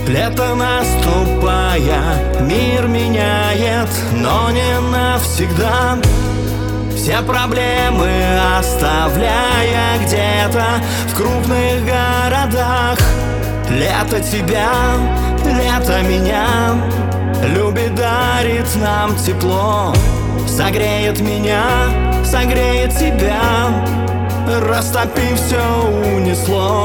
Лето наступая, мир меняет, но не навсегда. Все проблемы оставляя где-то в крупных городах. Лето тебя, лето меня любит, дарит нам тепло. Согреет меня, согреет тебя, растопив все унесло.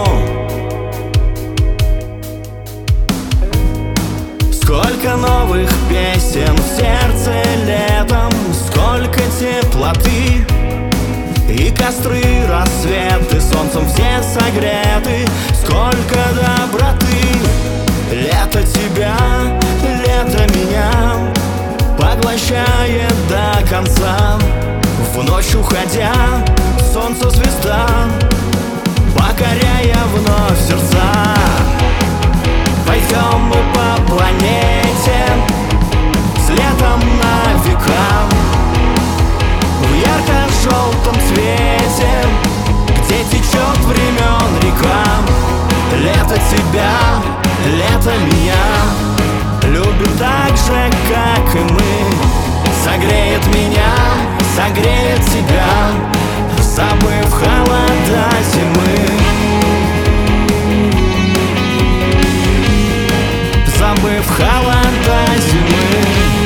Сколько новых песен в сердце летом, сколько теплоты. И костры, рассветы, солнцем все согреты, сколько доброты. Лето тебя, лето меня поглощает до конца. В ночь уходя, солнце звезда, покоряя вновь сердца. Пойдем мы по планете с летом на века, в ярко-желтом цвете, где течет времен река. Лето тебя, лето меня любит так же, как и мы. Согреет меня, согреет тебя, забыв холода зимы. Забыв холода зимы.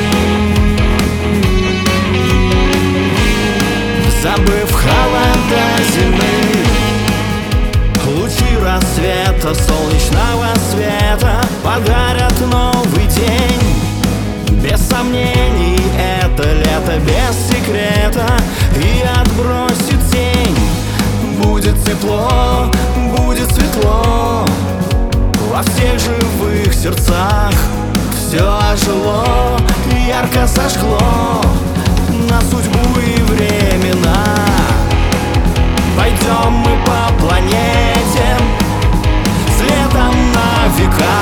Забыв холода зимы. Лучи рассвета, солнечного света подарят новый день. Без сомнений это лето, без секрета, и отбросит тень. Будет тепло, будет светло, во всех живых сердцах все ожило, ярко сожгло на судьбу и времена. Пойдем мы по планете с летом на века,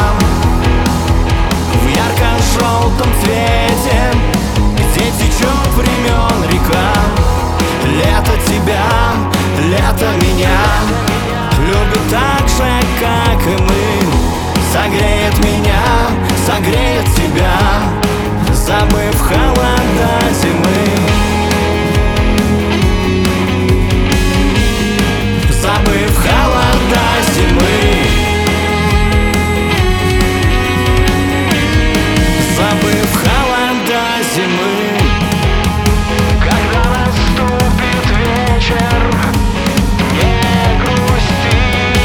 в ярко-желтом цвете, где течет времен река. Лето тебя, лето меня любит так же, как и мы. Согреет меня, согреет тебя, забыв холода зимы. Забыв холода зимы. Забыв холода зимы. Когда наступит вечер, не грусти,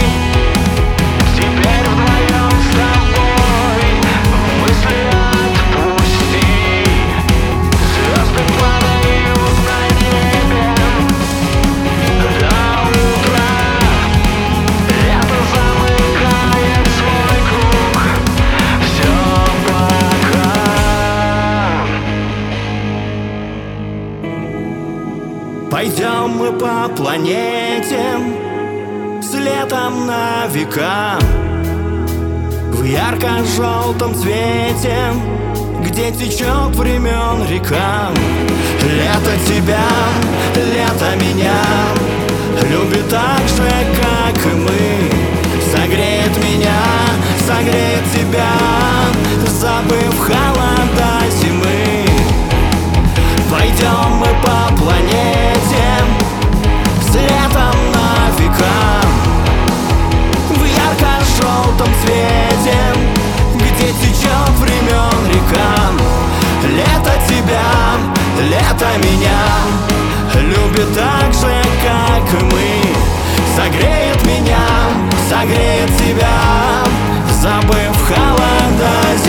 теперь вдвоем с тобой мысли отпусти. Звезды падают на небе до утра. Лето замыкает свой круг. Все пока. Пойдем мы по планете с летом на века, в ярко-желтом цвете, где течет времен река. Лето тебя, лето меня любит так же, как и мы. Согреет меня, согреет тебя, забыв холода зимы. Пойдем мы по планете с летом на века, в ярко-желтом цвете, где течет времен река. Лето тебя, лето меня любит так же, как и мы. Согреет меня, согреет тебя, забыв холода